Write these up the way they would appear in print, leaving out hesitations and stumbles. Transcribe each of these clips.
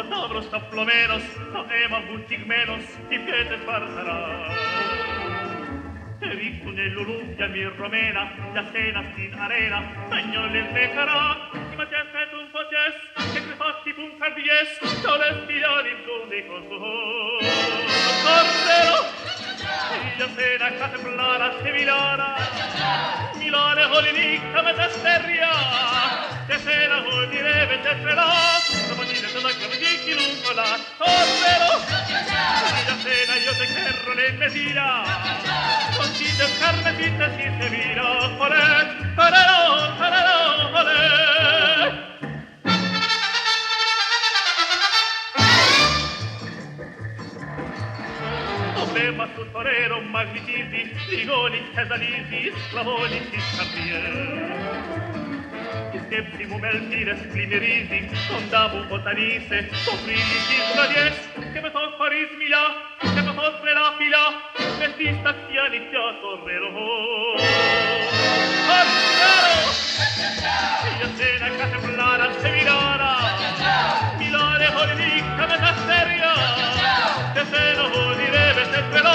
Dobro stoplomenos, no ema butigmenos, ti piete fartarà. Ricco nell'Olumpia mi romena, la cena in arena, bagno le mecarà, ma ti aspetto un po' ties, che crepatti puncardies, to le spioni giunti con su. Correro, la cena catemplara, Milana, Milane holinica, ma t'asterria, te cena vuol dire vendetterà, domattina te la cavigli lungola, correro, la cena io te cherro l'ennesina, Consiglio carmetita si se vira, olè, olè, olè, olè. Problema sul torero, magnitisi, ligoni, casalisi, sclavoni, scambier. Istepsi, mumelti, resplinirisi, condavo botanise, soffrili, cisnadies, che me tocco a rismila, che me potre la fila, vestista chianizia torrero. Arciaro! Io cena catemplana, seminara, Milane, holinica, metasteria, che cena vuol dire vesetterò.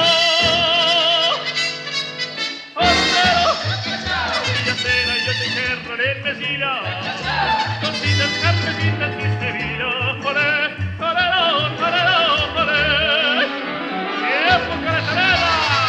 Arciaro! Io cena, io te cherro l'ennesina, così del carmesina ti sevina, olè, olè, olè, olè, e fuoco la tarella!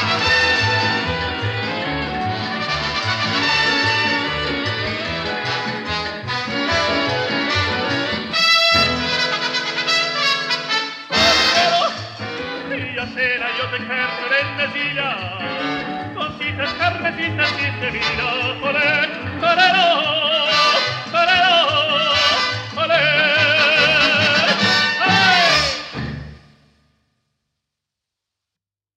Sera io te cherro l'ennesina, così del carmesina ti sevina, olè, olè,